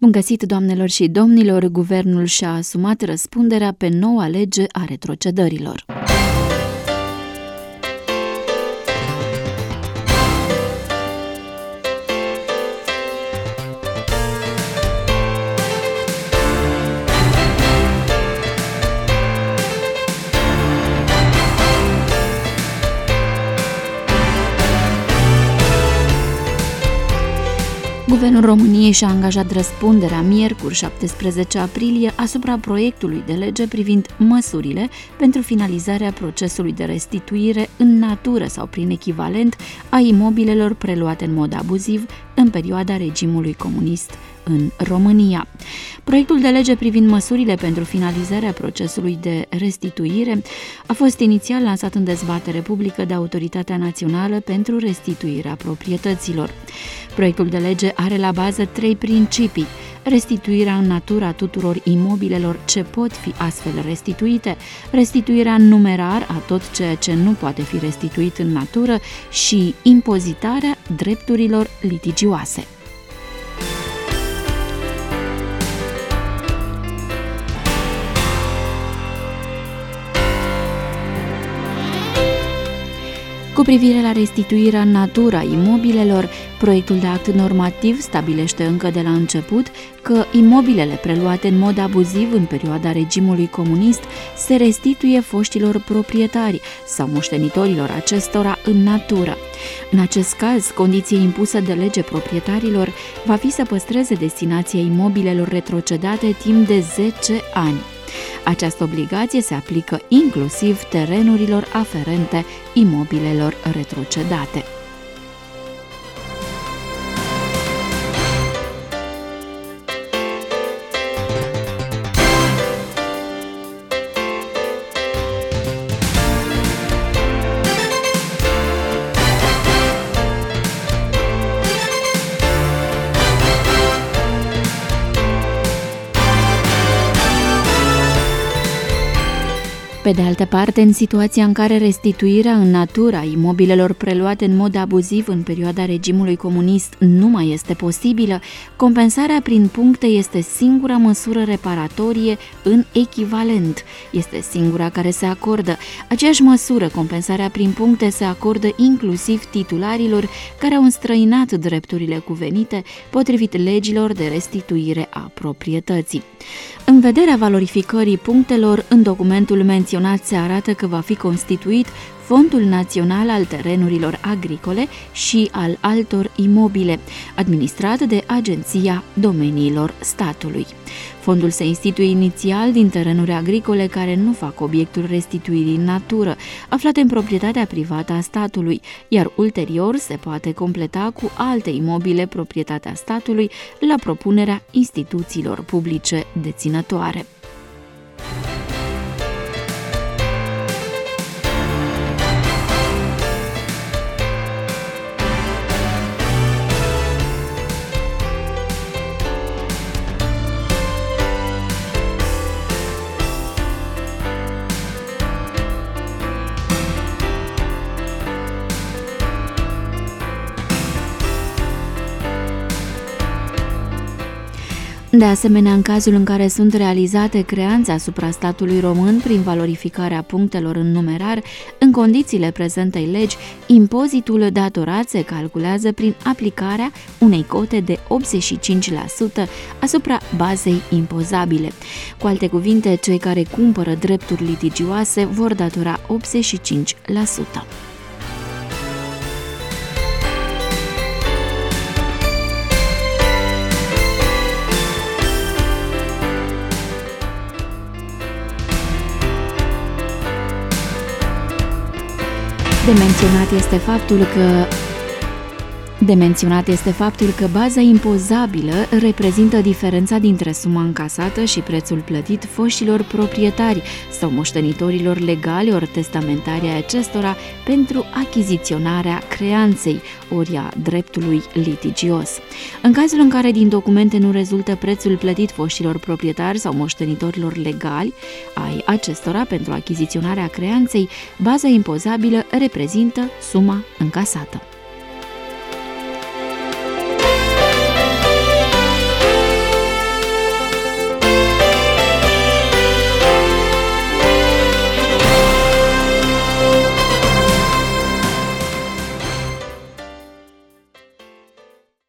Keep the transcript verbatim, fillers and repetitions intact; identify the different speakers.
Speaker 1: Bun găsit, doamnelor și domnilor! Guvernul și-a asumat răspunderea pe noua lege a retrocedărilor. Guvernul României și-a angajat răspunderea miercuri șaptesprezece aprilie asupra proiectului de lege privind măsurile pentru finalizarea procesului de restituire în natură sau prin echivalent a imobilelor preluate în mod abuziv în perioada regimului comunist în România. Proiectul de lege privind măsurile pentru finalizarea procesului de restituire a fost inițial lansat în dezbatere publică de Autoritatea Națională pentru Restituirea Proprietăților. Proiectul de lege are la bază trei principii: restituirea în natură a tuturor imobilelor ce pot fi astfel restituite, restituirea în numerar a tot ceea ce nu poate fi restituit în natură și impozitarea drepturilor litigioase. Cu privire la restituirea în natură a imobilelor, proiectul de act normativ stabilește încă de la început că imobilele preluate în mod abuziv în perioada regimului comunist se restituie foștilor proprietari sau moștenitorilor acestora în natură. În acest caz, condiție impusă de lege proprietarilor va fi să păstreze destinația imobilelor retrocedate timp de zece ani. Această obligație se aplică inclusiv terenurilor aferente imobilelor retrocedate. Pe de altă parte, în situația în care restituirea în natură a imobilelor preluate în mod abuziv în perioada regimului comunist nu mai este posibilă, compensarea prin puncte este singura măsură reparatorie în echivalent. Este singura care se acordă. Aceeași măsură, compensarea prin puncte, se acordă inclusiv titularilor care au înstrăinat drepturile cuvenite potrivit legilor de restituire a proprietății. În vederea valorificării punctelor, în documentul menționat se arată că va fi constituit Fondul Național al Terenurilor Agricole și al altor imobile, administrat de Agenția Domeniilor Statului. Fondul se instituie inițial din terenuri agricole care nu fac obiectul restituirii în natură, aflate în proprietatea privată a statului, iar ulterior se poate completa cu alte imobile proprietatea statului la propunerea instituțiilor publice deținătoare. De asemenea, în cazul în care sunt realizate creanțe asupra statului român prin valorificarea punctelor în numerar, în condițiile prezentei legi, impozitul datorat se calculează prin aplicarea unei cote de optzeci și cinci la sută asupra bazei impozabile. Cu alte cuvinte, cei care cumpără drepturi litigioase vor datora optzeci și cinci la sută. De menționat este faptul că De menționat este faptul că baza impozabilă reprezintă diferența dintre suma încasată și prețul plătit foștilor proprietari sau moștenitorilor legali ori testamentari ai acestora pentru achiziționarea creanței, ori a dreptului litigios. În cazul în care din documente nu rezultă prețul plătit foștilor proprietari sau moștenitorilor legali ai acestora pentru achiziționarea creanței, baza impozabilă reprezintă suma încasată.